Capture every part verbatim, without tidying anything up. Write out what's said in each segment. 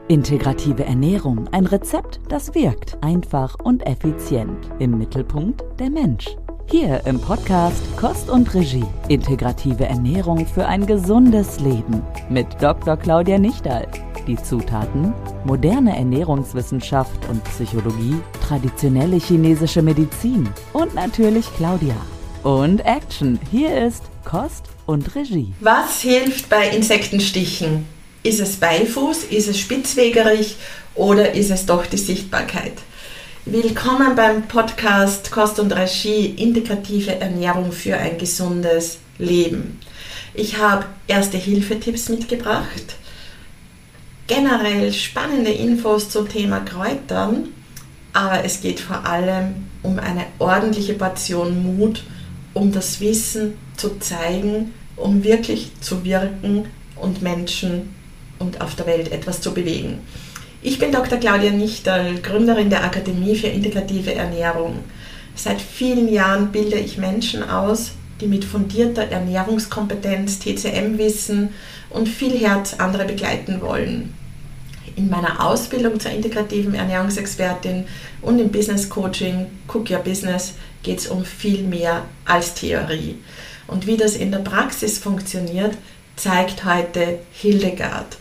Integrative Ernährung, ein Rezept, das wirkt, einfach und effizient. Im Mittelpunkt der Mensch. Hier im Podcast Kost und Regie. Integrative Ernährung für ein gesundes Leben. Mit Doktor Claudia Nichterl. Die Zutaten: moderne Ernährungswissenschaft und Psychologie, traditionelle chinesische Medizin und natürlich Claudia. Und Action, hier ist Kost und Regie. Was hilft bei Insektenstichen? Ist es Beifuß, ist es spitzwegerich oder ist es doch die Sichtbarkeit? Willkommen beim Podcast Kost und Regie, integrative Ernährung für ein gesundes Leben. Ich habe erste Hilfetipps mitgebracht, generell spannende Infos zum Thema Kräutern, aber es geht vor allem um eine ordentliche Portion Mut, um das Wissen zu zeigen, um wirklich zu wirken und Menschen und auf der Welt etwas zu bewegen. Ich bin Doktor Claudia Nichterl, Gründerin der Akademie für integrative Ernährung. Seit vielen Jahren bilde ich Menschen aus, die mit fundierter Ernährungskompetenz, T C M-Wissen und viel Herz andere begleiten wollen. In meiner Ausbildung zur integrativen Ernährungsexpertin und im Business Coaching Cook Your Business geht es um viel mehr als Theorie. Und wie das in der Praxis funktioniert, zeigt heute Hildegard,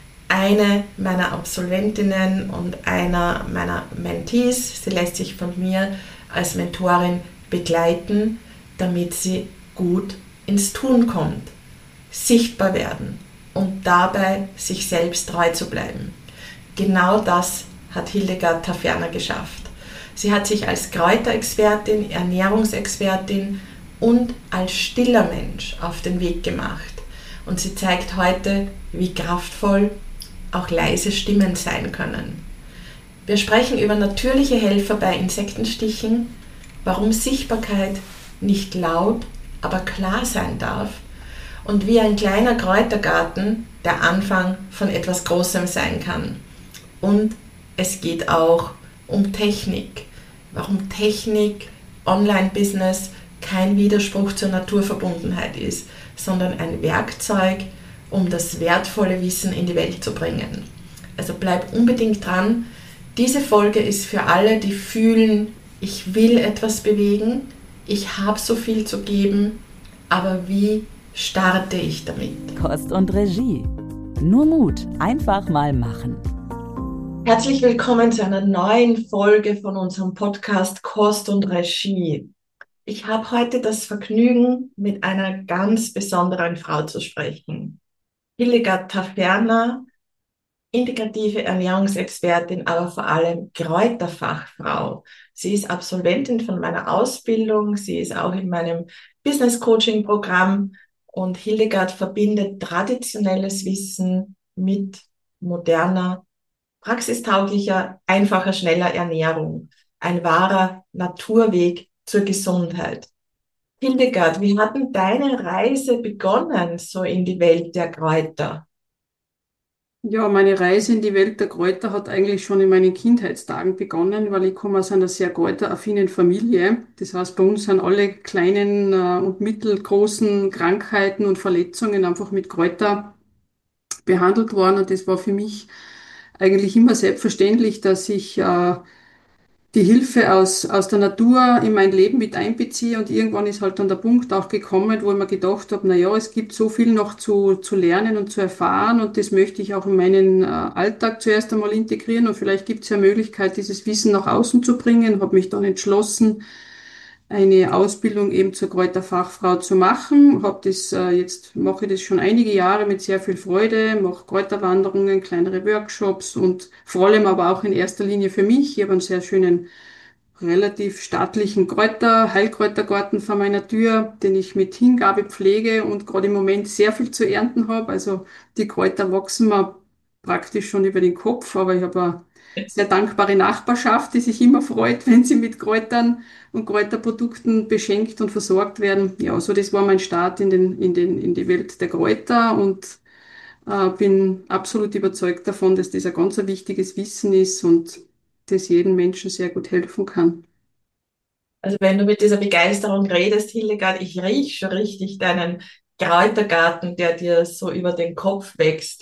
eine meiner Absolventinnen und einer meiner Mentees. Sie lässt sich von mir als Mentorin begleiten, damit sie gut ins Tun kommt, sichtbar werden und dabei sich selbst treu zu bleiben. Genau das hat Hildegard Taferner geschafft. Sie hat sich als Kräuterexpertin, Ernährungsexpertin und als stiller Mensch auf den Weg gemacht. Und sie zeigt heute, wie kraftvoll auch leise Stimmen sein können. Wir sprechen über natürliche Helfer bei Insektenstichen, warum Sichtbarkeit nicht laut, aber klar sein darf und wie ein kleiner Kräutergarten der Anfang von etwas Großem sein kann. Und es geht auch um Technik, warum Technik, Online-Business kein Widerspruch zur Naturverbundenheit ist, sondern ein Werkzeug, um das wertvolle Wissen in die Welt zu bringen. Also bleib unbedingt dran. Diese Folge ist für alle, die fühlen, ich will etwas bewegen, ich habe so viel zu geben, aber wie starte ich damit? Kost und Regie. Nur Mut, einfach mal machen. Herzlich willkommen zu einer neuen Folge von unserem Podcast Kost und Regie. Ich habe heute das Vergnügen, mit einer ganz besonderen Frau zu sprechen. Hildegard Taferner, integrative Ernährungsexpertin, aber vor allem Kräuterfachfrau. Sie ist Absolventin von meiner Ausbildung, sie ist auch in meinem Business Coaching Programm und Hildegard verbindet traditionelles Wissen mit moderner, praxistauglicher, einfacher, schneller Ernährung. Ein wahrer Naturweg zur Gesundheit. Hildegard, wie hat denn deine Reise begonnen, so in die Welt der Kräuter? Ja, meine Reise in die Welt der Kräuter hat eigentlich schon in meinen Kindheitstagen begonnen, weil ich komme aus einer sehr kräuteraffinen Familie. Das heißt, bei uns sind alle kleinen äh, und mittelgroßen Krankheiten und Verletzungen einfach mit Kräuter behandelt worden. Und das war für mich eigentlich immer selbstverständlich, dass ich äh, die Hilfe aus, aus der Natur in mein Leben mit einbeziehe, und irgendwann ist halt dann der Punkt auch gekommen, wo ich mir gedacht habe, na ja, es gibt so viel noch zu, zu lernen und zu erfahren, und das möchte ich auch in meinen äh, Alltag zuerst einmal integrieren, und vielleicht gibt es ja Möglichkeit, dieses Wissen nach außen zu bringen. Habe mich dann entschlossen, eine Ausbildung eben zur Kräuterfachfrau zu machen. Hab das äh, jetzt mache ich das schon einige Jahre mit sehr viel Freude, mache Kräuterwanderungen, kleinere Workshops und vor allem aber auch in erster Linie für mich. Ich habe einen sehr schönen, relativ stattlichen Kräuter, Heilkräutergarten vor meiner Tür, den ich mit Hingabe pflege und gerade im Moment sehr viel zu ernten habe. Also die Kräuter wachsen mir praktisch schon über den Kopf, aber ich habe eine sehr dankbare Nachbarschaft, die sich immer freut, wenn sie mit Kräutern und Kräuterprodukten beschenkt und versorgt werden. Ja, so das war mein Start in den, in den, in die Welt der Kräuter, und äh, bin absolut überzeugt davon, dass das ein ganz ein wichtiges Wissen ist und das jedem Menschen sehr gut helfen kann. Also wenn du mit dieser Begeisterung redest, Hildegard, ich rieche schon richtig deinen Kräutergarten, der dir so über den Kopf wächst.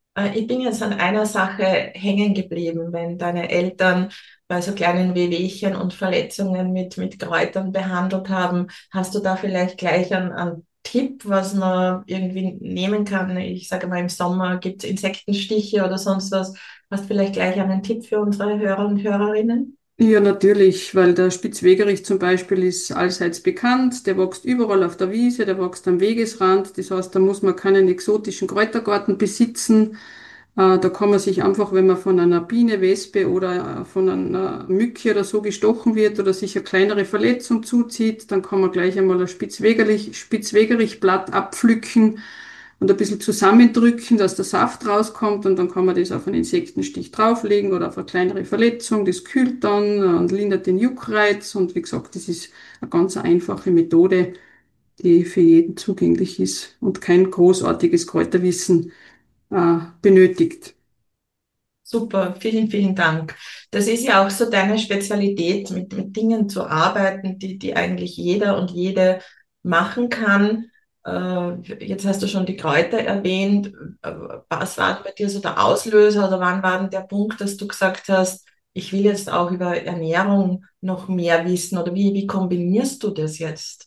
Äh, Ich bin jetzt an einer Sache hängen geblieben, wenn deine Eltern bei so kleinen Wehwehchen und Verletzungen mit, mit Kräutern behandelt haben. Hast du da vielleicht gleich einen, einen Tipp, was man irgendwie nehmen kann? Ich sage mal, im Sommer gibt es Insektenstiche oder sonst was. Hast du vielleicht gleich einen Tipp für unsere Hörer und Hörerinnen? Ja, natürlich, weil der Spitzwegerich zum Beispiel ist allseits bekannt. Der wächst überall auf der Wiese, der wächst am Wegesrand. Das heißt, da muss man keinen exotischen Kräutergarten besitzen. Äh, Da kann man sich einfach, wenn man von einer Biene, Wespe oder äh, von einer Mücke oder so gestochen wird oder sich eine kleinere Verletzung zuzieht, dann kann man gleich einmal ein Spitzwegerich, Spitzwegerichblatt abpflücken und ein bisschen zusammendrücken, dass der Saft rauskommt und dann kann man das auf einen Insektenstich drauflegen oder auf eine kleinere Verletzung. Das kühlt dann und lindert den Juckreiz und wie gesagt, das ist eine ganz einfache Methode, die für jeden zugänglich ist und kein großartiges Kräuterwissen äh, benötigt. Super, vielen, vielen Dank. Das ist ja auch so deine Spezialität, mit, mit Dingen zu arbeiten, die, die eigentlich jeder und jede machen kann. Äh, jetzt hast du schon die Kräuter erwähnt. Äh, Was war denn bei dir so der Auslöser oder wann war denn der Punkt, dass du gesagt hast, ich will jetzt auch über Ernährung noch mehr wissen oder wie, wie kombinierst du das jetzt?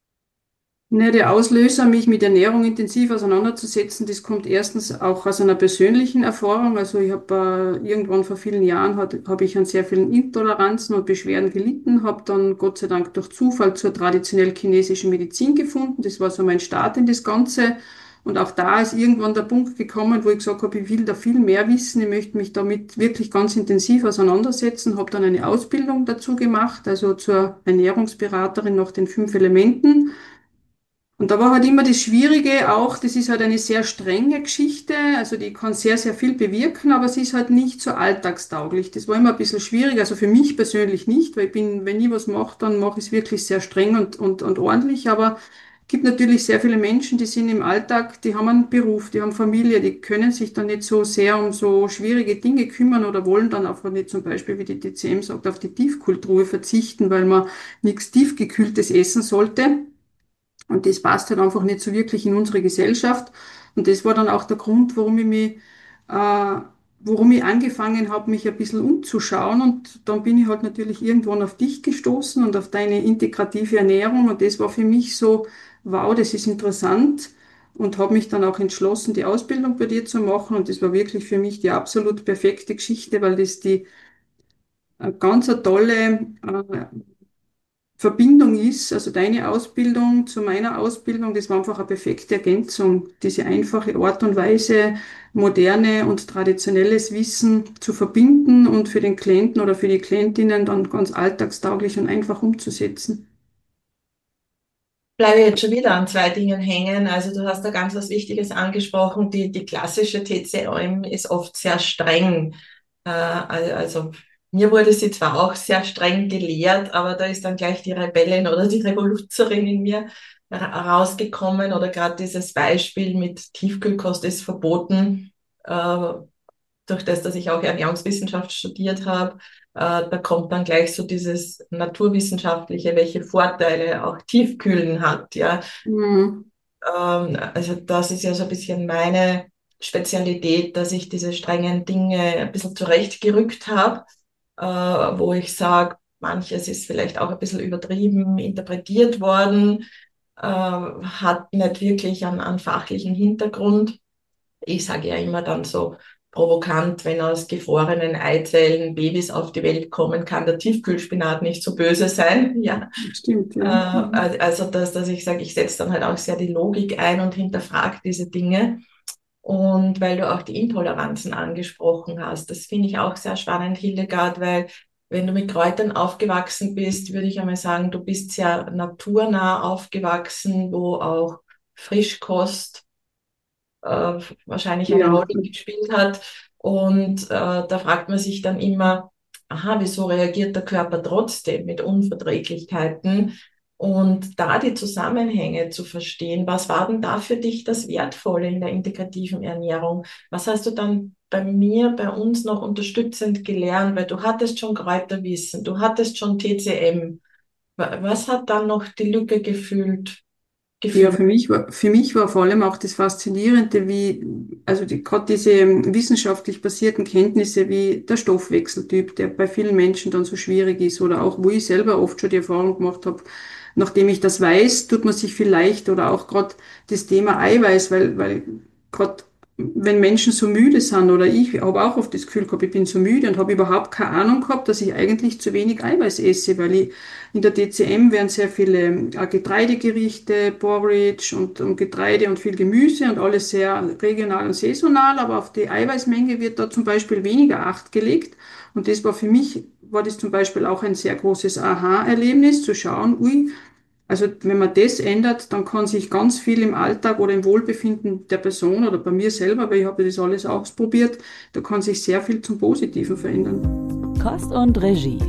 Ne, der Auslöser, mich mit Ernährung intensiv auseinanderzusetzen, das kommt erstens auch aus einer persönlichen Erfahrung. Also ich habe äh, irgendwann vor vielen Jahren hat, habe ich an sehr vielen Intoleranzen und Beschwerden gelitten, habe dann Gott sei Dank durch Zufall zur traditionell chinesischen Medizin gefunden. Das war so mein Start in das Ganze. Und auch da ist irgendwann der Punkt gekommen, wo ich gesagt habe, ich will da viel mehr wissen, ich möchte mich damit wirklich ganz intensiv auseinandersetzen, habe dann eine Ausbildung dazu gemacht, also zur Ernährungsberaterin nach den fünf Elementen. Und da war halt immer das Schwierige auch, das ist halt eine sehr strenge Geschichte, also die kann sehr, sehr viel bewirken, aber sie ist halt nicht so alltagstauglich. Das war immer ein bisschen schwierig, also für mich persönlich nicht, weil ich bin, wenn ich was mache, dann mache ich es wirklich sehr streng und, und, und ordentlich, aber es gibt natürlich sehr viele Menschen, die sind im Alltag, die haben einen Beruf, die haben Familie, die können sich dann nicht so sehr um so schwierige Dinge kümmern oder wollen dann einfach nicht zum Beispiel, wie die T C M sagt, auf die Tiefkühltruhe verzichten, weil man nichts Tiefgekühltes essen sollte. Und das passt halt einfach nicht so wirklich in unsere Gesellschaft. Und das war dann auch der Grund, warum ich mich, äh, warum ich angefangen habe, mich ein bisschen umzuschauen. Und dann bin ich halt natürlich irgendwann auf dich gestoßen und auf deine integrative Ernährung. Und das war für mich so, wow, das ist interessant. Und habe mich dann auch entschlossen, die Ausbildung bei dir zu machen. Und das war wirklich für mich die absolut perfekte Geschichte, weil das die äh, ganz eine tolle äh, Verbindung ist, also deine Ausbildung zu meiner Ausbildung, das war einfach eine perfekte Ergänzung. Diese einfache Art und Weise, moderne und traditionelles Wissen zu verbinden und für den Klienten oder für die Klientinnen dann ganz alltagstauglich und einfach umzusetzen. Bleibe jetzt schon wieder an zwei Dingen hängen. Also du hast da ganz was Wichtiges angesprochen. Die, die klassische T C M ist oft sehr streng. Äh, al- also mir wurde sie zwar auch sehr streng gelehrt, aber da ist dann gleich die Rebellin oder die Revoluzerin in mir ra- rausgekommen oder gerade dieses Beispiel mit Tiefkühlkost ist verboten. Äh, durch das, dass ich auch Ernährungswissenschaft studiert habe, äh, da kommt dann gleich so dieses Naturwissenschaftliche, welche Vorteile auch Tiefkühlen hat, ja. Mhm. Ähm, also das ist ja so ein bisschen meine Spezialität, dass ich diese strengen Dinge ein bisschen zurechtgerückt habe, äh, wo ich sage, manches ist vielleicht auch ein bisschen übertrieben interpretiert worden, äh, hat nicht wirklich einen, einen fachlichen Hintergrund. Ich sage ja immer dann so provokant, wenn aus gefrorenen Eizellen Babys auf die Welt kommen, kann der Tiefkühlspinat nicht so böse sein. Ja, Stimmt, äh, ja. Mhm. also dass, dass ich sage, ich setze dann halt auch sehr die Logik ein und hinterfrage diese Dinge. Und weil du auch die Intoleranzen angesprochen hast, das finde ich auch sehr spannend, Hildegard, weil wenn du mit Kräutern aufgewachsen bist, würde ich einmal sagen, du bist sehr naturnah aufgewachsen, wo auch Frischkost äh, wahrscheinlich eine Ja, Rolle gespielt hat. Und äh, da fragt man sich dann immer, aha, wieso reagiert der Körper trotzdem mit Unverträglichkeiten? Und da die Zusammenhänge zu verstehen, was war denn da für dich das Wertvolle in der integrativen Ernährung? Was hast du dann bei mir, bei uns noch unterstützend gelernt? Weil du hattest schon Kräuterwissen, du hattest schon T C M. Wa- Was hat dann noch die Lücke gefüllt? Ja, Gefühl. für mich war, für mich war vor allem auch das Faszinierende, wie, also die, gerade diese ähm, wissenschaftlich basierten Kenntnisse wie der Stoffwechseltyp, der bei vielen Menschen dann so schwierig ist, oder auch, wo ich selber oft schon die Erfahrung gemacht habe, nachdem ich das weiß, tut man sich viel leichter, oder auch gerade das Thema Eiweiß, weil, weil gerade wenn Menschen so müde sind, oder ich habe auch oft das Gefühl gehabt, ich bin so müde und habe überhaupt keine Ahnung gehabt, dass ich eigentlich zu wenig Eiweiß esse, weil ich in der D C M werden sehr viele äh, Getreidegerichte, Porridge und, und Getreide und viel Gemüse und alles sehr regional und saisonal, aber auf die Eiweißmenge wird da zum Beispiel weniger Acht gelegt. Und das war für mich, war das zum Beispiel auch ein sehr großes Aha-Erlebnis, zu schauen, ui, also wenn man das ändert, dann kann sich ganz viel im Alltag oder im Wohlbefinden der Person oder bei mir selber, weil ich habe das alles ausprobiert, da kann sich sehr viel zum Positiven verändern. Kost und Regie.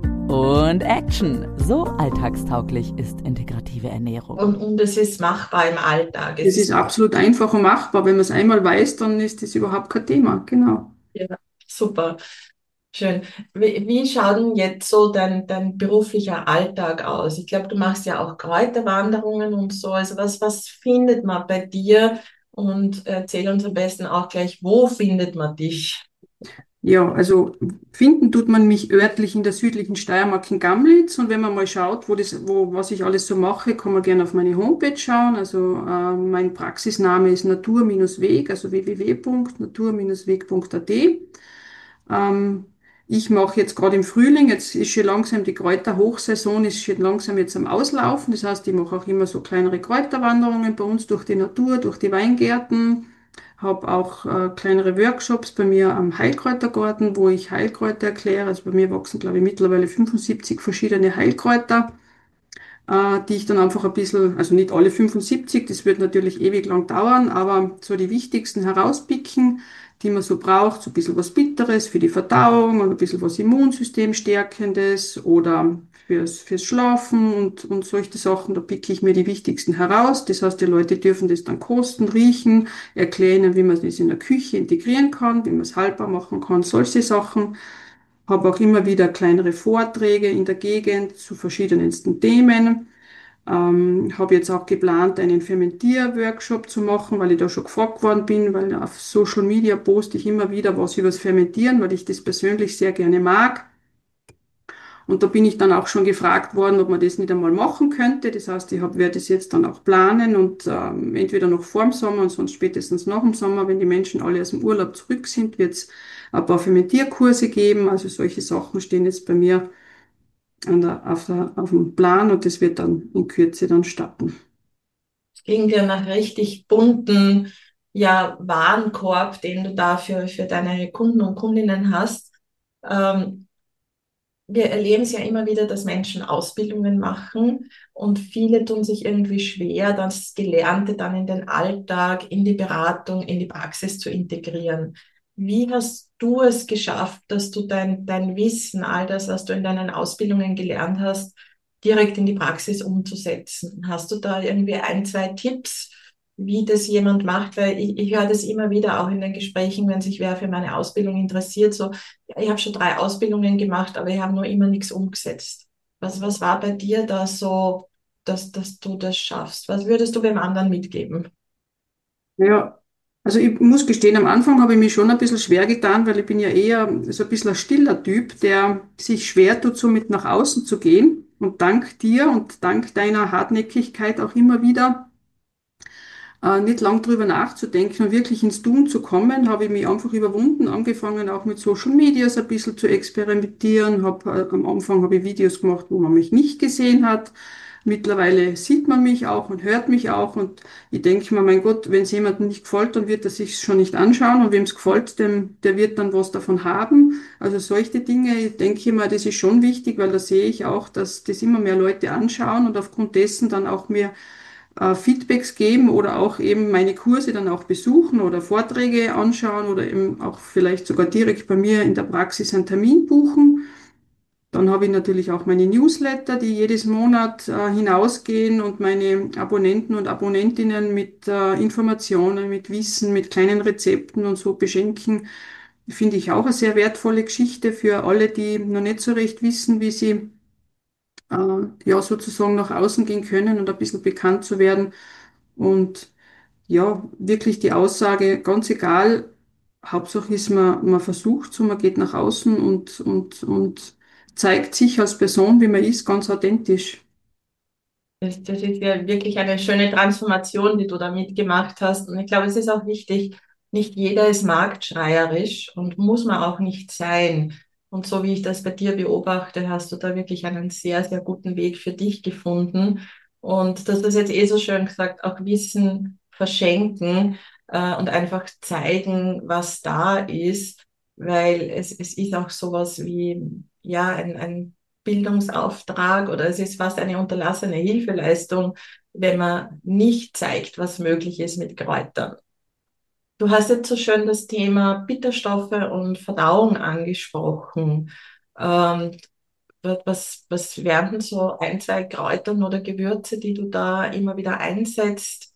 Und Action. So alltagstauglich ist integrative Ernährung. Und, und es ist machbar im Alltag. Es Das ist ist absolut einfach und machbar. Wenn man es einmal weiß, dann ist das überhaupt kein Thema. Genau. ja, super. Schön. Wie, wie schaut denn jetzt so dein, dein beruflicher Alltag aus? Ich glaube, du machst ja auch Kräuterwanderungen und so. Also was, was findet man bei dir? Und erzähl uns am besten auch gleich, wo findet man dich? Ja, also finden tut man mich örtlich in der südlichen Steiermark in Gamlitz, und wenn man mal schaut, wo das, wo, was ich alles so mache, kann man gerne auf meine Homepage schauen. Also äh, mein Praxisname ist Natur-Weg, also w w w punkt natur weg punkt a t. Ähm, Ich mache jetzt gerade im Frühling, jetzt ist schon langsam die Kräuterhochsaison, ist schon langsam jetzt am Auslaufen. Das heißt, ich mache auch immer so kleinere Kräuterwanderungen bei uns durch die Natur, durch die Weingärten. Habe auch äh, kleinere Workshops bei mir am Heilkräutergarten, wo ich Heilkräuter erkläre. Also bei mir wachsen, glaube ich, mittlerweile fünfundsiebzig verschiedene Heilkräuter, äh, die ich dann einfach ein bisschen, also nicht alle fünfundsiebzig, das wird natürlich ewig lang dauern, aber so die wichtigsten herauspicken, die man so braucht, so ein bisschen was Bitteres für die Verdauung und ein bisschen was Immunsystemstärkendes oder fürs, fürs Schlafen und, und solche Sachen, da picke ich mir die wichtigsten heraus. Das heißt, die Leute dürfen das dann kosten, riechen, erklären, wie man das in der Küche integrieren kann, wie man es haltbar machen kann, solche Sachen. Habe auch immer wieder kleinere Vorträge in der Gegend zu verschiedensten Themen. Ähm, habe jetzt auch geplant, einen Fermentier-Workshop zu machen, weil ich da schon gefragt worden bin, weil auf Social Media poste ich immer wieder was übers Fermentieren, weil ich das persönlich sehr gerne mag. Und da bin ich dann auch schon gefragt worden, ob man das nicht einmal machen könnte. Das heißt, ich hab, werde das jetzt dann auch planen und ähm, entweder noch vor dem Sommer und sonst spätestens nach dem Sommer, wenn die Menschen alle aus dem Urlaub zurück sind, wird es ein paar Fermentierkurse geben. Also solche Sachen stehen jetzt bei mir an der, auf der, auf dem Plan, und das wird dann in Kürze dann starten. Klingt ja nach richtig bunten, ja, Warenkorb, den du da für, für deine Kunden und Kundinnen hast. Ähm, Wir erleben es ja immer wieder, dass Menschen Ausbildungen machen und viele tun sich irgendwie schwer, das Gelernte dann in den Alltag, in die Beratung, in die Praxis zu integrieren. Wie hast du es geschafft, dass du dein, dein Wissen, all das, was du in deinen Ausbildungen gelernt hast, direkt in die Praxis umzusetzen? Hast du da irgendwie ein, zwei Tipps, wie das jemand macht? Weil ich, ich höre das immer wieder auch in den Gesprächen, wenn sich wer für meine Ausbildung interessiert, so, ja, ich habe schon drei Ausbildungen gemacht, aber ich habe noch immer nichts umgesetzt. Was, was war bei dir da so, dass, dass du das schaffst? Was würdest du beim anderen mitgeben? Ja, also ich muss gestehen, am Anfang habe ich mich schon ein bisschen schwer getan, weil ich bin ja eher so ein bisschen ein stiller Typ, der sich schwer tut, so mit nach außen zu gehen. Und dank dir und dank deiner Hartnäckigkeit auch immer wieder äh, nicht lang drüber nachzudenken und wirklich ins Tun zu kommen, habe ich mich einfach überwunden, angefangen auch mit Social Medias ein bisschen zu experimentieren. Hab, äh, am Anfang habe ich Videos gemacht, wo man mich nicht gesehen hat. Mittlerweile sieht man mich auch und hört mich auch, und ich denke mir, mein Gott, wenn es jemandem nicht gefällt, dann wird er sich schon nicht anschauen, und wem es gefällt, dem, der wird dann was davon haben. Also solche Dinge, ich denke mal, das ist schon wichtig, weil da sehe ich auch, dass das immer mehr Leute anschauen und aufgrund dessen dann auch mir äh, Feedbacks geben oder auch eben meine Kurse dann auch besuchen oder Vorträge anschauen oder eben auch vielleicht sogar direkt bei mir in der Praxis einen Termin buchen. Dann habe ich natürlich auch meine Newsletter, die jedes Monat äh, hinausgehen und meine Abonnenten und Abonnentinnen mit äh, Informationen, mit Wissen, mit kleinen Rezepten und so beschenken. Finde ich auch eine sehr wertvolle Geschichte für alle, die noch nicht so recht wissen, wie sie äh, ja, sozusagen nach außen gehen können und ein bisschen bekannt zu werden. Und ja, wirklich die Aussage, ganz egal, Hauptsache ist, man, man versucht so, man geht nach außen und, und, und zeigt sich als Person, wie man ist, ganz authentisch. Das, das ist ja wirklich eine schöne Transformation, die du da mitgemacht hast. Und ich glaube, es ist auch wichtig, nicht jeder ist marktschreierisch und muss man auch nicht sein. Und so wie ich das bei dir beobachte, hast du da wirklich einen sehr, sehr guten Weg für dich gefunden. Und das ist jetzt eh so schön gesagt, auch Wissen verschenken äh, und einfach zeigen, was da ist, weil es, es ist auch sowas wie, ja, ein, ein Bildungsauftrag oder es ist fast eine unterlassene Hilfeleistung, wenn man nicht zeigt, was möglich ist mit Kräutern. Du hast jetzt so schön das Thema Bitterstoffe und Verdauung angesprochen. Ähm, was, was wären denn so ein, zwei Kräutern oder Gewürze, die du da immer wieder einsetzt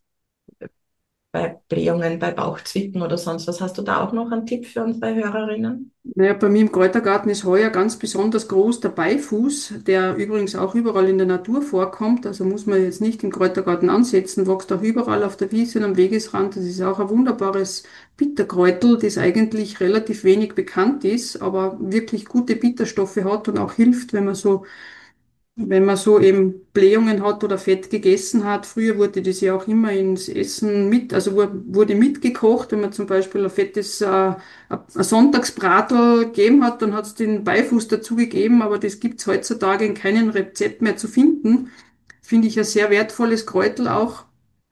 bei Blähungen, bei Bauchzwicken oder sonst was? Hast du da auch noch einen Tipp für unsere Hörerinnen? Naja, bei mir im Kräutergarten ist heuer ganz besonders groß der Beifuß, der übrigens auch überall in der Natur vorkommt. Also muss man jetzt nicht im Kräutergarten ansetzen, wächst auch überall auf der Wiese und am Wegesrand. Das ist auch ein wunderbares Bitterkräutel, das eigentlich relativ wenig bekannt ist, aber wirklich gute Bitterstoffe hat und auch hilft, wenn man so wenn man so eben Blähungen hat oder Fett gegessen hat. Früher wurde das ja auch immer ins Essen mit, also wu- wurde mitgekocht. Wenn man zum Beispiel ein fettes äh, ein ein Sonntagsbratel gegeben hat, dann hat es den Beifuß dazu gegeben, aber das gibt es heutzutage in keinem Rezept mehr zu finden. Finde ich ein sehr wertvolles Kräutel auch.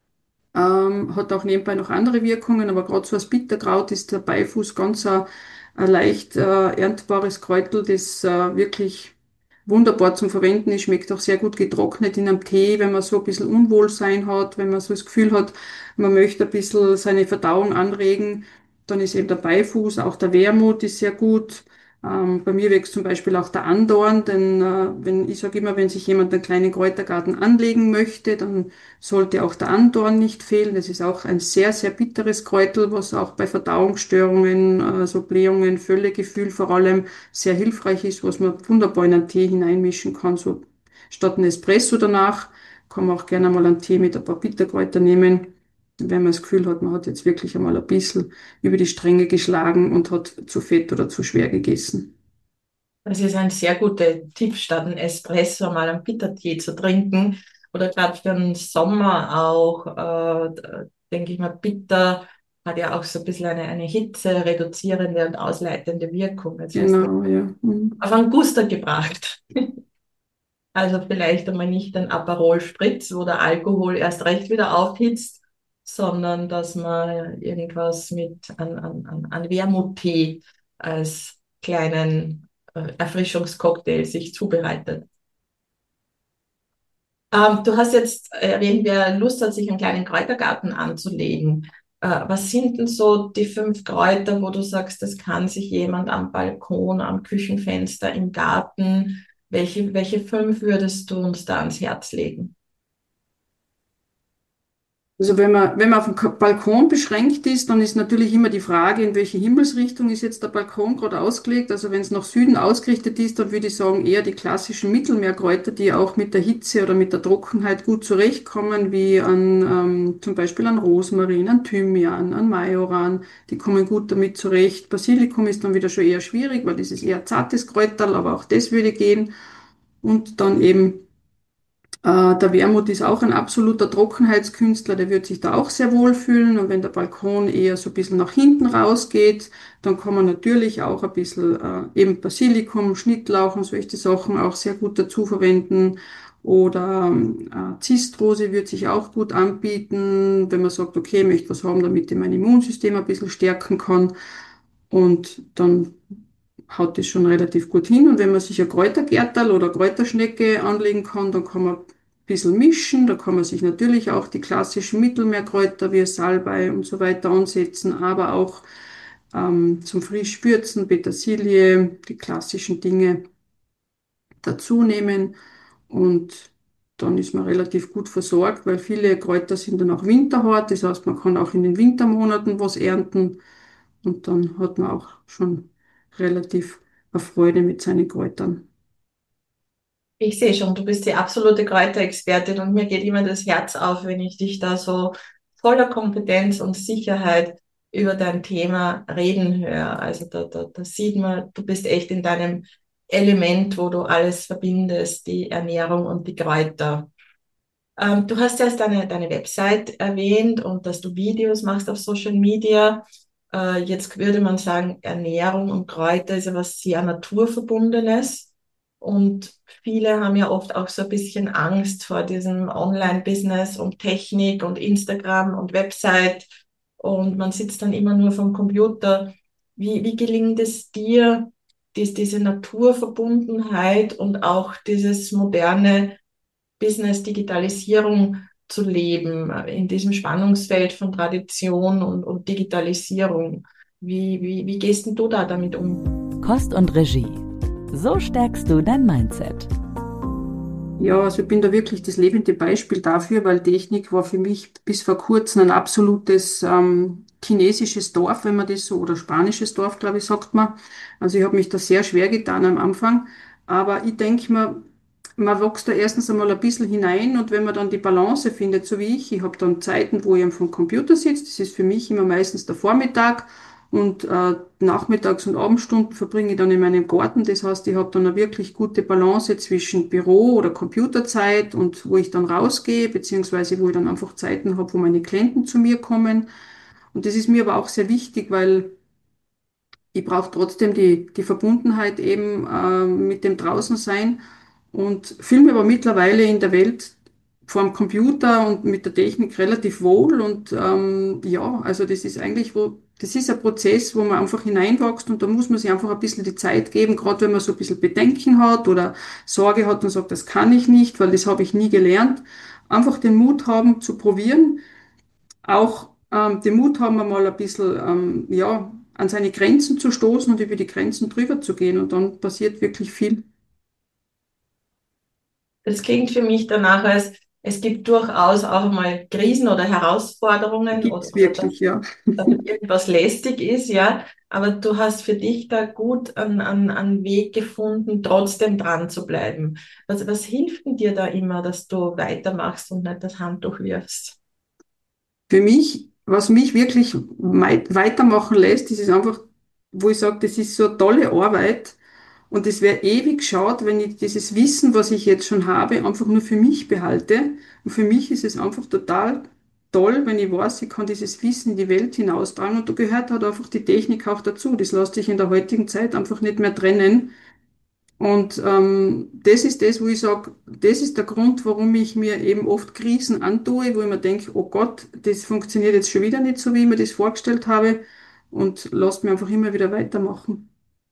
Ähm, hat auch nebenbei noch andere Wirkungen, aber gerade so als Bitterkraut ist der Beifuß ganz ein, ein leicht äh, erntbares Kräutel, das äh, wirklich wunderbar zum Verwenden ist. Schmeckt auch sehr gut getrocknet in einem Tee, wenn man so ein bisschen Unwohlsein hat, wenn man so das Gefühl hat, man möchte ein bisschen seine Verdauung anregen, dann ist eben der Beifuß, auch der Wermut ist sehr gut. Ähm, bei mir wächst zum Beispiel auch der Andorn, denn äh, wenn, ich sage immer, wenn sich jemand einen kleinen Kräutergarten anlegen möchte, dann sollte auch der Andorn nicht fehlen. Das ist auch ein sehr, sehr bitteres Kräutel, was auch bei Verdauungsstörungen, äh, so Blähungen, Völlegefühl vor allem sehr hilfreich ist, was man wunderbar in einen Tee hineinmischen kann. So statt ein Espresso danach kann man auch gerne mal einen Tee mit ein paar Bitterkräuter nehmen, wenn man das Gefühl hat, man hat jetzt wirklich einmal ein bisschen über die Stränge geschlagen und hat zu fett oder zu schwer gegessen. Das ist ein sehr guter Tipp, statt ein Espresso mal einen Bittertee zu trinken. Oder gerade für den Sommer auch, äh, denke ich mal, Bitter hat ja auch so ein bisschen eine, eine Hitze reduzierende und ausleitende Wirkung. Jetzt hast du Genau, ja. Mhm. auf einen Guster gebracht. Also vielleicht einmal nicht den Aperol Spritz, wo der Alkohol erst recht wieder aufhitzt, sondern dass man irgendwas mit an, an, an an Wermuttee als kleinen äh, Erfrischungscocktail sich zubereitet. Ähm, du hast jetzt erwähnt, wer Lust hat, sich einen kleinen Kräutergarten anzulegen. Äh, was sind denn so die fünf Kräuter, wo du sagst, das kann sich jemand am Balkon, am Küchenfenster, im Garten, welche, welche fünf würdest du uns da ans Herz legen? Also wenn man, wenn man auf dem Ka- Balkon beschränkt ist, dann ist natürlich immer die Frage, in welche Himmelsrichtung ist jetzt der Balkon gerade ausgelegt. Also wenn es nach Süden ausgerichtet ist, dann würde ich sagen eher die klassischen Mittelmeerkräuter, die auch mit der Hitze oder mit der Trockenheit gut zurechtkommen, wie an, ähm, zum Beispiel an Rosmarin, an Thymian, an Majoran. Die kommen gut damit zurecht. Basilikum ist dann wieder schon eher schwierig, weil das ist eher zartes Kräuterl, aber auch das würde gehen. Und dann eben äh, der Wermut ist auch ein absoluter Trockenheitskünstler, der wird sich da auch sehr wohl fühlen. Und wenn der Balkon eher so ein bisschen nach hinten rausgeht, dann kann man natürlich auch ein bisschen äh, eben Basilikum, Schnittlauch und solche Sachen auch sehr gut dazu verwenden. Oder ähm, äh, Zistrose wird sich auch gut anbieten, wenn man sagt, okay, ich möchte was haben, damit ich mein Immunsystem ein bisschen stärken kann. Und dann haut das schon relativ gut hin. Und wenn man sich ein Kräutergärtel oder Kräuterschnecke anlegen kann, dann kann man ein bisschen mischen. Da kann man sich natürlich auch die klassischen Mittelmeerkräuter wie Salbei und so weiter ansetzen, aber auch ähm, zum Frischwürzen, Petersilie, die klassischen Dinge dazu nehmen. Und dann ist man relativ gut versorgt, weil viele Kräuter sind dann auch winterhart. Das heißt, man kann auch in den Wintermonaten was ernten. Und dann hat man auch schon relativ eine Freude mit seinen Kräutern. Ich sehe schon, du bist die absolute Kräuterexpertin und mir geht immer das Herz auf, wenn ich dich da so voller Kompetenz und Sicherheit über dein Thema reden höre. Also da, da, da sieht man, du bist echt in deinem Element, wo du alles verbindest, die Ernährung und die Kräuter. Ähm, du hast erst deine, deine Website erwähnt und dass du Videos machst auf Social Media. Äh, jetzt würde man sagen, Ernährung und Kräuter ist ja was sehr Naturverbundenes. Und viele haben ja oft auch so ein bisschen Angst vor diesem Online-Business und Technik und Instagram und Website. Und man sitzt dann immer nur vom Computer. Wie, wie gelingt es dir, dies, diese Naturverbundenheit und auch dieses moderne Business, Digitalisierung zu leben, in diesem Spannungsfeld von Tradition und, und Digitalisierung? Wie, wie, wie gehst denn du da damit um? Kost und Regie. So stärkst du dein Mindset. Ja, also ich bin da wirklich das lebende Beispiel dafür, weil Technik war für mich bis vor kurzem ein absolutes ähm, chinesisches Dorf, wenn man das so, oder spanisches Dorf, glaube ich, sagt man. Also ich habe mich da sehr schwer getan am Anfang. Aber ich denke mir, man wächst da erstens einmal ein bisschen hinein und wenn man dann die Balance findet, so wie ich, ich habe dann Zeiten, wo ich am Computer sitze, das ist für mich immer meistens der Vormittag und äh, Nachmittags- und Abendstunden verbringe ich dann in meinem Garten. Das heißt, ich habe dann eine wirklich gute Balance zwischen Büro- oder Computerzeit und wo ich dann rausgehe, beziehungsweise wo ich dann einfach Zeiten habe, wo meine Klienten zu mir kommen. Und das ist mir aber auch sehr wichtig, weil ich brauche trotzdem die, die Verbundenheit eben äh, mit dem Draußensein und fühle mich aber mittlerweile in der Welt vor dem Computer und mit der Technik relativ wohl. Und ähm, ja, also das ist eigentlich, wo, das ist ein Prozess, wo man einfach hineinwächst und da muss man sich einfach ein bisschen die Zeit geben, gerade wenn man so ein bisschen Bedenken hat oder Sorge hat und sagt, das kann ich nicht, weil das habe ich nie gelernt. Einfach den Mut haben zu probieren, auch ähm, den Mut haben, mal ein bisschen ähm, ja, an seine Grenzen zu stoßen und über die Grenzen drüber zu gehen und dann passiert wirklich viel. Das klingt für mich danach, als es gibt durchaus auch mal Krisen oder Herausforderungen Gibt oder, es oder dass, wirklich, ja. dass irgendwas lästig ist, ja. Aber du hast für dich da gut einen, einen, einen Weg gefunden, trotzdem dran zu bleiben. Was, was hilft denn dir da immer, dass du weitermachst und nicht das Handtuch wirfst? Für mich, was mich wirklich mei- weitermachen lässt, das ist einfach, wo ich sage, das ist so eine tolle Arbeit und es wäre ewig schade, wenn ich dieses Wissen, was ich jetzt schon habe, einfach nur für mich behalte. Und für mich ist es einfach total toll, wenn ich weiß, ich kann dieses Wissen in die Welt hinaustragen und da gehört halt einfach die Technik auch dazu. Das lässt sich in der heutigen Zeit einfach nicht mehr trennen. Und ähm, das ist das, wo ich sage, das ist der Grund, warum ich mir eben oft Krisen antue, wo ich mir denke, oh Gott, das funktioniert jetzt schon wieder nicht so, wie ich mir das vorgestellt habe und lasst mir einfach immer wieder weitermachen.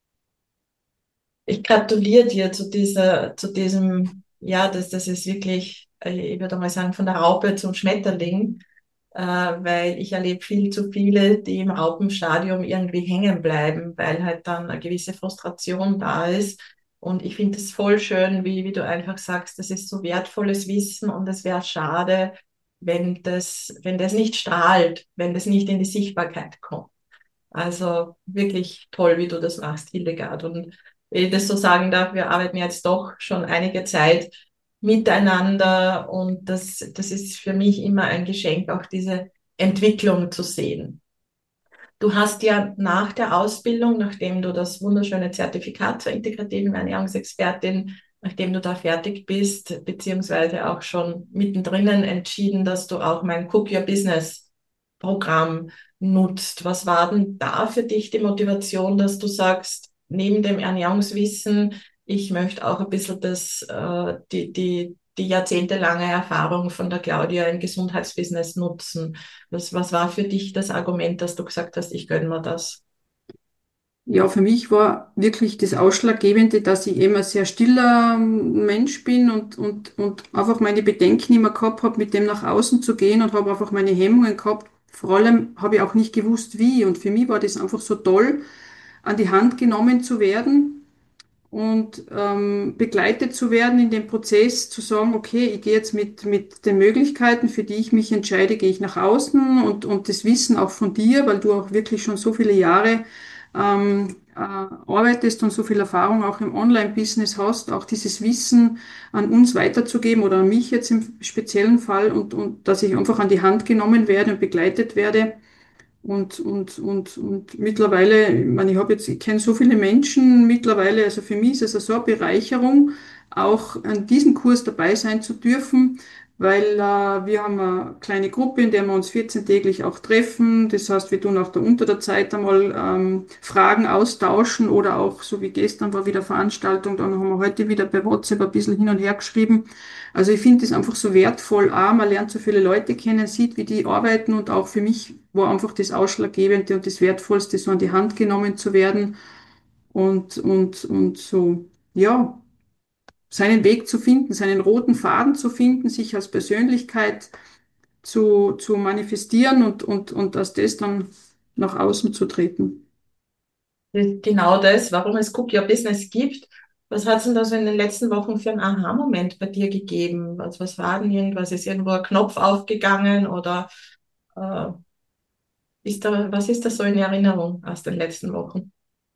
Ich gratuliere dir zu dieser, zu diesem, ja, das, das ist wirklich, äh, ich würde mal sagen, von der Raupe zum Schmetterling, äh, weil ich erlebe viel zu viele, die im Raupenstadium irgendwie hängen bleiben, weil halt dann eine gewisse Frustration da ist. Und ich finde es voll schön, wie, wie du einfach sagst, das ist so wertvolles Wissen und es wäre schade, wenn das, wenn das nicht strahlt, wenn das nicht in die Sichtbarkeit kommt. Also wirklich toll, wie du das machst, Hildegard. Und wenn ich das so sagen darf, wir arbeiten jetzt doch schon einige Zeit miteinander und das, das ist für mich immer ein Geschenk, auch diese Entwicklung zu sehen. Du hast ja nach der Ausbildung, nachdem du das wunderschöne Zertifikat zur integrativen Ernährungsexpertin, nachdem du da fertig bist, beziehungsweise auch schon mittendrin entschieden, dass du auch mein Cook Your Business Programm nutzt. Was war denn da für dich die Motivation, dass du sagst, neben dem Ernährungswissen, ich möchte auch ein bisschen das, äh, die, die, die jahrzehntelange Erfahrung von der Claudia im Gesundheitsbusiness nutzen? Was, was war für dich das Argument, dass du gesagt hast, ich gönne mir das? Ja, für mich war wirklich das Ausschlaggebende, dass ich eben ein sehr stiller ähm, Mensch bin und, und, und einfach meine Bedenken immer gehabt habe, mit dem nach außen zu gehen und habe einfach meine Hemmungen gehabt. Vor allem habe ich auch nicht gewusst, wie. Und für mich war das einfach so toll, an die Hand genommen zu werden und ähm, begleitet zu werden in dem Prozess, zu sagen, okay, ich gehe jetzt mit, mit den Möglichkeiten, für die ich mich entscheide, gehe ich nach außen und, und das Wissen auch von dir, weil du auch wirklich schon so viele Jahre ähm, äh, arbeitest und so viel Erfahrung auch im Online-Business hast, auch dieses Wissen an uns weiterzugeben oder an mich jetzt im speziellen Fall und, und dass ich einfach an die Hand genommen werde und begleitet werde. Und, und, und, und mittlerweile, ich meine, ich habe jetzt, ich kenne so viele Menschen mittlerweile, also für mich ist es so eine Bereicherung, auch an diesem Kurs dabei sein zu dürfen, weil äh, wir haben eine kleine Gruppe, in der wir uns vierzehn-täglich auch treffen. Das heißt, wir tun auch da unter der Zeit einmal ähm, Fragen austauschen oder auch, so wie gestern war wieder Veranstaltung, dann haben wir heute wieder bei WhatsApp ein bisschen hin und her geschrieben. Also ich finde es einfach so wertvoll. A, man lernt so viele Leute kennen, sieht, wie die arbeiten und auch für mich war einfach das Ausschlaggebende und das Wertvollste, so an die Hand genommen zu werden und, und, und so, ja, seinen Weg zu finden, seinen roten Faden zu finden, sich als Persönlichkeit zu, zu manifestieren und, und, und als das dann nach außen zu treten. Genau das, warum es Cook Your Business gibt. Was hat es denn da so in den letzten Wochen für einen Aha-Moment bei dir gegeben? Also was war denn irgendwas? Ist irgendwo ein Knopf aufgegangen oder äh, ist da, was ist da so in Erinnerung aus den letzten Wochen?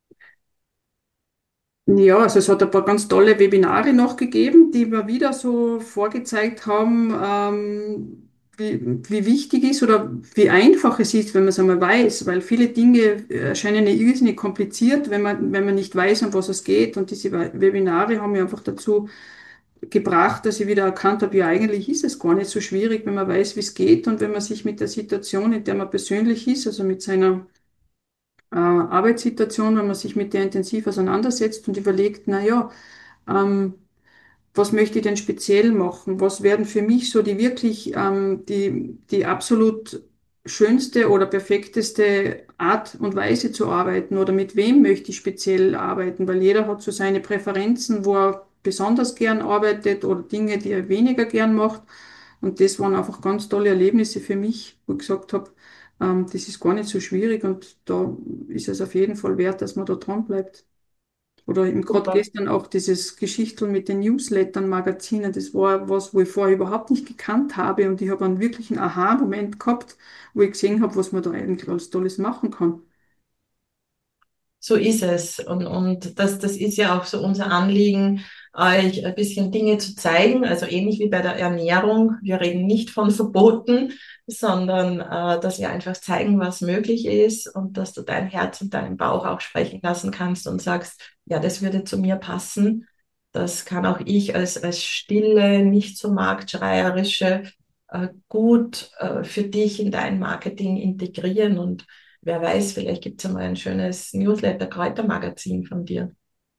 Ja, also es hat ein paar ganz tolle Webinare noch gegeben, die mir wieder so vorgezeigt haben, ähm, wie, wie wichtig ist oder wie einfach es ist, wenn man es einmal weiß, weil viele Dinge erscheinen ja irrsinnig kompliziert, wenn man, wenn man nicht weiß, um was es geht. Und diese We- Webinare haben mich einfach dazu gebracht, dass ich wieder erkannt habe, ja, eigentlich ist es gar nicht so schwierig, wenn man weiß, wie es geht und wenn man sich mit der Situation, in der man persönlich ist, also mit seiner äh, Arbeitssituation, wenn man sich mit der intensiv auseinandersetzt und überlegt, na ja, ähm, was möchte ich denn speziell machen? Was werden für mich so die wirklich ähm, die, die absolut schönste oder perfekteste Art und Weise zu arbeiten oder mit wem möchte ich speziell arbeiten? Weil jeder hat so seine Präferenzen, wo er besonders gern arbeitet oder Dinge, die er weniger gern macht. Und das waren einfach ganz tolle Erlebnisse für mich, wo ich gesagt habe, ähm, das ist gar nicht so schwierig und da ist es auf jeden Fall wert, dass man da dran bleibt. Oder eben gerade Super. gestern auch dieses Geschichtel mit den Newslettern, Magazinen, das war was, wo ich vorher überhaupt nicht gekannt habe und ich habe einen wirklichen Aha-Moment gehabt, wo ich gesehen habe, was man da eigentlich alles Tolles machen kann. So ist es. Und, und das, das ist ja auch so unser Anliegen, euch ein bisschen Dinge zu zeigen. Also ähnlich wie bei der Ernährung. Wir reden nicht von Verboten, sondern äh, dass wir einfach zeigen, was möglich ist und dass du dein Herz und deinen Bauch auch sprechen lassen kannst und sagst, ja, das würde zu mir passen. Das kann auch ich als, als stille, nicht so marktschreierische, äh, gut äh, für dich in dein Marketing integrieren. Und wer weiß, vielleicht gibt es ja mal ein schönes Newsletter-Kräutermagazin von dir.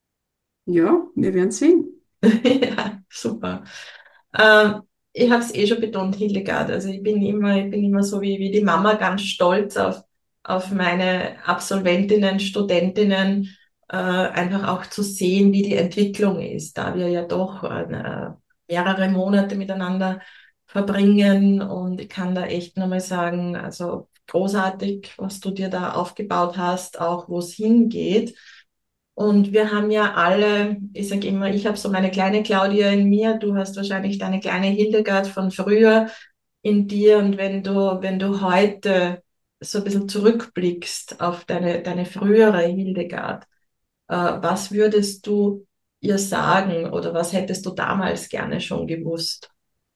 Ja, wir werden sehen. Ja, super. Ähm, ich habe es eh schon betont, Hildegard. Also ich bin immer, ich bin immer so wie, wie die Mama ganz stolz auf, auf meine Absolventinnen, Studentinnen, äh, einfach auch zu sehen, wie die Entwicklung ist, da wir ja doch äh, mehrere Monate miteinander verbringen. Und ich kann da echt nochmal sagen, also großartig, was du dir da aufgebaut hast, auch wo es hingeht. Und wir haben ja alle, ich sage immer, ich habe so meine kleine Claudia in mir, du hast wahrscheinlich deine kleine Hildegard von früher in dir. Und wenn du, wenn du heute so ein bisschen zurückblickst auf deine, deine frühere Hildegard, äh, was würdest du ihr sagen oder was hättest du damals gerne schon gewusst?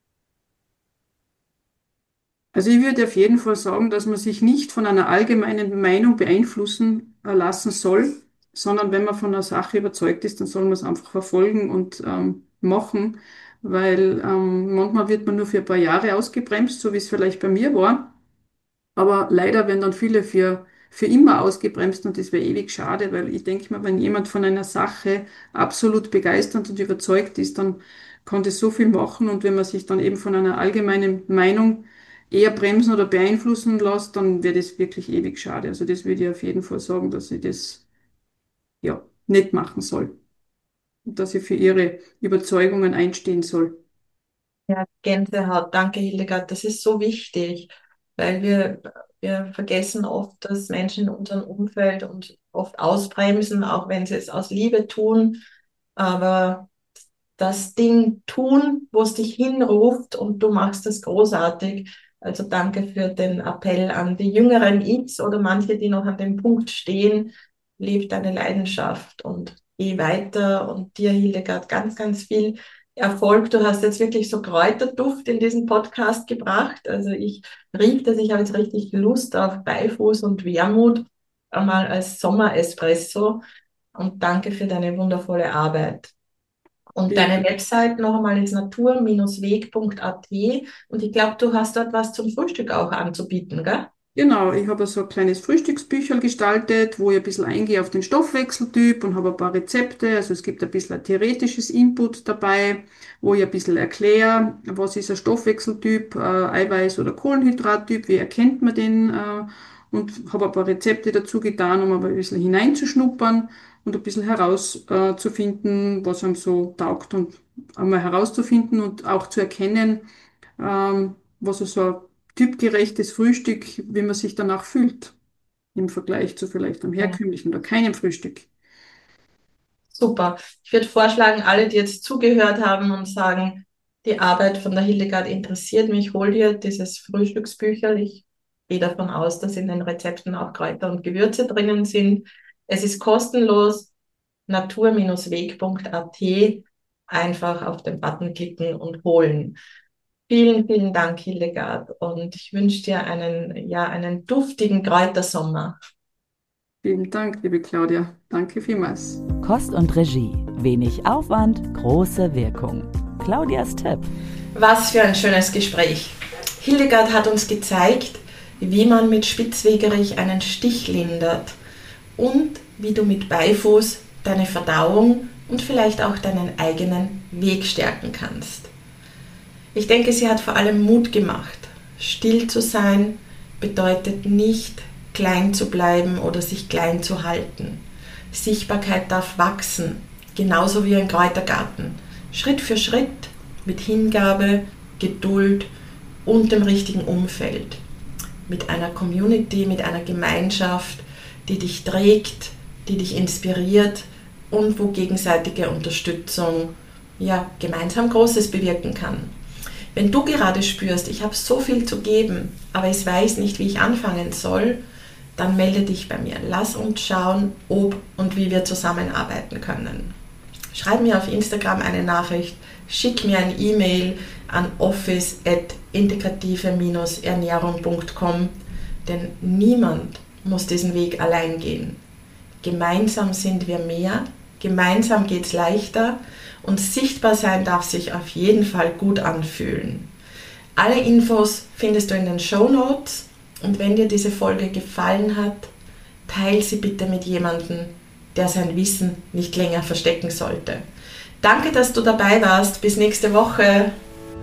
Also ich würde auf jeden Fall sagen, dass man sich nicht von einer allgemeinen Meinung beeinflussen äh, lassen soll, sondern wenn man von einer Sache überzeugt ist, dann soll man es einfach verfolgen und ähm, machen, weil ähm, manchmal wird man nur für ein paar Jahre ausgebremst, so wie es vielleicht bei mir war. Aber leider werden dann viele für, für immer ausgebremst und das wäre ewig schade, weil ich denke mal, wenn jemand von einer Sache absolut begeistert und überzeugt ist, dann kann das so viel machen und wenn man sich dann eben von einer allgemeinen Meinung eher bremsen oder beeinflussen lässt, dann wäre das wirklich ewig schade. Also das würde ich auf jeden Fall sagen, dass ich das ja nicht machen soll und dass ich für ihre Überzeugungen einstehen soll. Ja, Gänsehaut. Danke, Hildegard. Das ist so wichtig, weil wir, wir vergessen oft, dass Menschen in unserem Umfeld uns oft ausbremsen, auch wenn sie es aus Liebe tun. Aber das Ding tun, wo es dich hinruft und du machst es großartig. Also danke für den Appell an die jüngeren Ichs oder manche, die noch an dem Punkt stehen. lebe deine Leidenschaft und geh weiter. Und dir, Hildegard, ganz, ganz viel Erfolg. Du hast jetzt wirklich so Kräuterduft in diesen Podcast gebracht. Also ich riech das, ich habe jetzt richtig Lust auf Beifuß und Wermut, einmal als Sommer-Espresso. Und danke für deine wundervolle Arbeit. Und Vielen deine Dank. Website noch einmal ist natur weg punkt a t. Und ich glaube, du hast dort was zum Frühstück auch anzubieten, gell? Genau, ich habe so ein kleines Frühstücksbücherl gestaltet, wo ich ein bisschen eingehe auf den Stoffwechseltyp und habe ein paar Rezepte. Also es gibt ein bisschen ein theoretisches Input dabei, wo ich ein bisschen erkläre, was ist ein Stoffwechseltyp, äh, Eiweiß- oder Kohlenhydrattyp, wie erkennt man den, äh, und habe ein paar Rezepte dazu getan, um aber ein bisschen hineinzuschnuppern und ein bisschen herauszufinden, was einem so taugt und einmal herauszufinden und auch zu erkennen, ähm, was ist so ein typgerechtes Frühstück, wie man sich danach fühlt, im Vergleich zu vielleicht einem Ja. herkömmlichen oder keinem Frühstück. Super. Ich würde vorschlagen, alle, die jetzt zugehört haben und sagen, die Arbeit von der Hildegard interessiert mich, hol dir dieses Frühstücksbücherl. Ich gehe davon aus, dass in den Rezepten auch Kräuter und Gewürze drinnen sind. Es ist kostenlos. natur weg punkt a t. Einfach auf den Button klicken und holen. Vielen, vielen Dank, Hildegard. Und ich wünsche dir einen, ja, einen duftigen Kräutersommer. Vielen Dank, liebe Claudia. Danke vielmals. Kost und Regie. Wenig Aufwand, große Wirkung. Claudias Tipp. Was für ein schönes Gespräch. Hildegard hat uns gezeigt, wie man mit Spitzwegerich einen Stich lindert und wie du mit Beifuß deine Verdauung und vielleicht auch deinen eigenen Weg stärken kannst. Ich denke, sie hat vor allem Mut gemacht. Still zu sein bedeutet nicht, klein zu bleiben oder sich klein zu halten. Sichtbarkeit darf wachsen, genauso wie ein Kräutergarten. Schritt für Schritt, mit Hingabe, Geduld und dem richtigen Umfeld. Mit einer Community, mit einer Gemeinschaft, die dich trägt, die dich inspiriert und wo gegenseitige Unterstützung ja gemeinsam Großes bewirken kann. Wenn du gerade spürst, ich habe so viel zu geben, aber ich weiß nicht, wie ich anfangen soll, dann melde dich bei mir. Lass uns schauen, ob und wie wir zusammenarbeiten können. Schreib mir auf Instagram eine Nachricht, schick mir ein E-Mail an office at integrative ernährung punkt com, denn niemand muss diesen Weg allein gehen. Gemeinsam sind wir mehr, gemeinsam geht es leichter und sichtbar sein darf sich auf jeden Fall gut anfühlen. Alle Infos findest du in den Shownotes und wenn dir diese Folge gefallen hat, teile sie bitte mit jemandem, der sein Wissen nicht länger verstecken sollte. Danke, dass du dabei warst. Bis nächste Woche.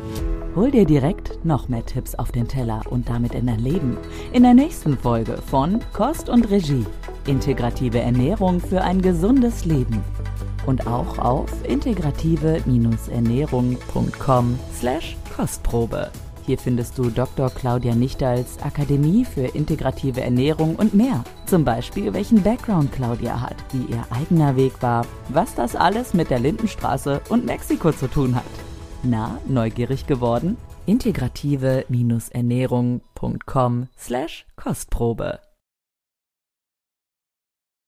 Hol dir direkt noch mehr Tipps auf den Teller und damit in dein Leben. In der nächsten Folge von Kost und Regie. Integrative Ernährung für ein gesundes Leben. Und auch auf integrative ernährung punkt com slash Kostprobe. Hier findest du Doktor Claudia Nichtals Akademie für integrative Ernährung und mehr. Zum Beispiel, welchen Background Claudia hat, wie ihr eigener Weg war, was das alles mit der Lindenstraße und Mexiko zu tun hat. Na, neugierig geworden? integrative ernährung punkt com slash Kostprobe.